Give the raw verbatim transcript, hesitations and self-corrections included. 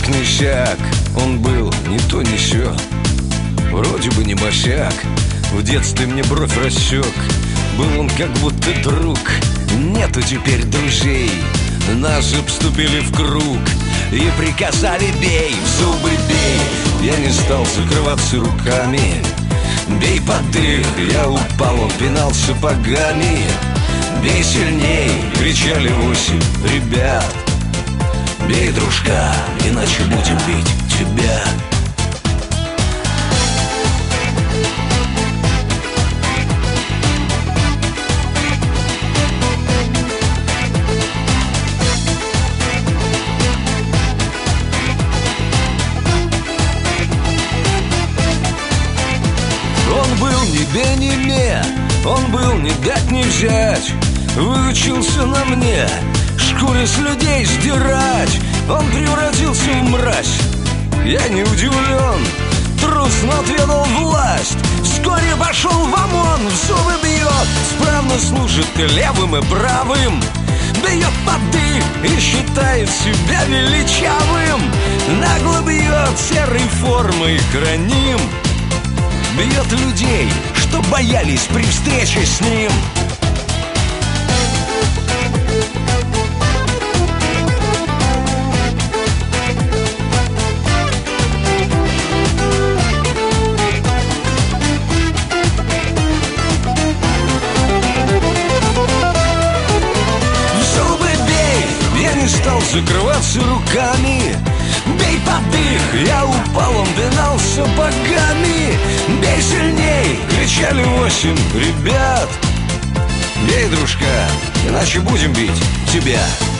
ништяк. Он был ни то ни сё, вроде бы не босяк. В детстве мне бровь рассек. Был он как будто друг. Нету теперь друзей. Нас обступили в круг и приказали: бей, в зубы бей. Я не стал закрываться руками. Бей под дых, я упал, он пинал сапогами. Бей сильней, кричали восемь ребят. Бей, дружка, иначе будем бить тебя. Он был ни бе, ни ме, он был ни дать, ни взять. Выучился на мне шкуры с людей сдирать. Он превратился в мразь. Я не удивлен, трус, но отведал власть. Вскоре пошел в ОМОН, в зубы бьет, справно служит и левым, и правым. Бьет под дых и считает себя величавым. Нагло бьет серой формой храним. Бьет людей, что боялись при встрече с ним. В зубы бей, я не стал закрываться руками. Бей под дых, я упал, он пинал сапогами. Бей сильней, кричали восемь ребят. Бей, дружка, иначе будем бить тебя.